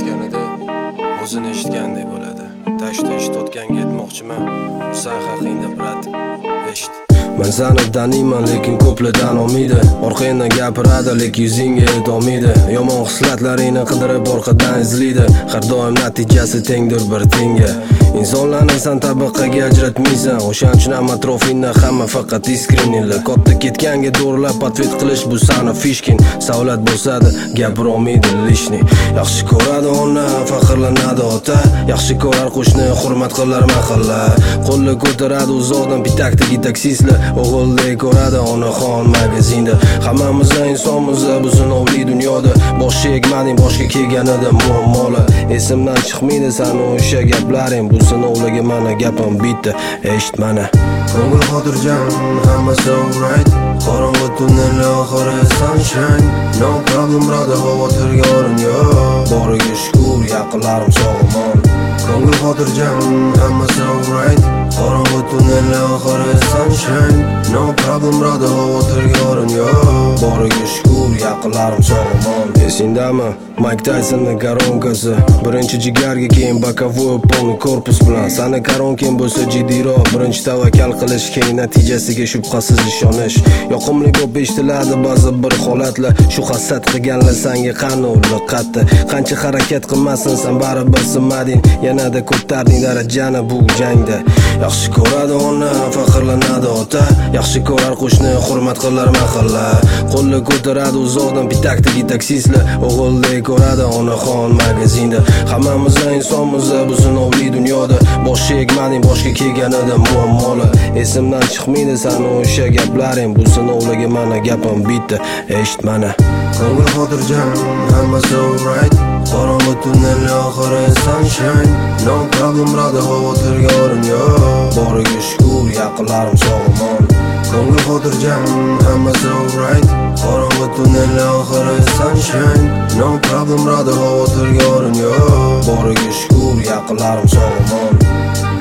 aytganida o'zini eshitgandek bo'ladi. Tashda eshitayotganga aytmoqchiman, sen haqingda biratib eshit. Men seni taniyman, lekin ko'plar tanolmaydi. Orqangdan gapiradi, lekin yuzingga aytolmaydi. Yomon hislatlaringni qidirib orqadan izlaydi. Har doim natijasi tengdir bir tenga. Insonlarni sen tabaqaga ajratmaysan. O'shaning uchun ham atrofingda hamma faqat iskreniylar. Katta ketganga to'g'rilab atvet qilish bu sani fishkin. Savlat bo'lsa-da gapirolmaydi lishni. Yaxshi ko'radi ona, faxrlanadi ota. Yaxshi ko'rar qo'shni, hurmat qilar mahalla. Qo'lni ko'taradi uzoqdan pitakdagi taksistlar. O'g'ildek ko'radi onaxon magazinda. Hammamiz insonmiz bu sinovli dunyoda. Boshga egmading, boshga kelganida muammolar. Esimdan chiqmaydi sani o'sha gaplaring. Bu sinovlarga mana gapim bitta, eshit mana. Ko'ngil xotirjam, hammasi alright. Qorong'u tunnel oxiri sunshine. No problem brother, xavotirga o'rin yo'q. Boriga shukr, yaqinlarim sog'-omon. Ko'ngil xotirjam, hammasi alright. Qorong'u tunnel oxiri sunshine. No problem brother, xavotirga o'rin yo'q. Boriga shukr, yaqinlarim sog'-omon. Esingdami? Mike Tysonning koronkasi. Birinchi jigarga, keyin bokovoy polni korpus bilan. Sani koronking bo'lsa jiddiyroq. Birinchi tavakkal qilish, keyin natijasiga shubhasiz ishonish. Yoqimli ko'p eshitiladi ba'zi bir holatlar. Shu hasad qilganlar senga qanday qatdi. Qancha harakat qilmasin, sen baribir sinmading. Yanada ko'tarding darajani bu jangda. Yaxshi ko'radi ona, faxrlanadi ota. Yaxshi ko'rar qo'shni, hurmat qilar mahalla. Qo'lni ko'taradi uzoqdan pitakdagi taksistlar. O'g'ildek ko'radi onaxon magazinda. Hammamiz insonmiz bu sinovli dunyoda. Boshga egmading, boshga kelganida muammolar. Esimdan chiqmaydi sani o'sha gaplaring. Bu sinovlarga mana gapim bitta, eshit mana. Ko'ngil xotirjam, hammasi alright. Qorong'u tunnel oxiri sunshine. No problem brother, xavotirga o'rin yo'q. Boriga shukr, yaqinlarim sog'-omon. Ko'ngil xotirjam, hammasi alright. Qorong'u tunnel oxiri sunshine. No problem brother, xavotirga o'rin yo'q. Boriga shukr, yaqinlarim sog'-omon.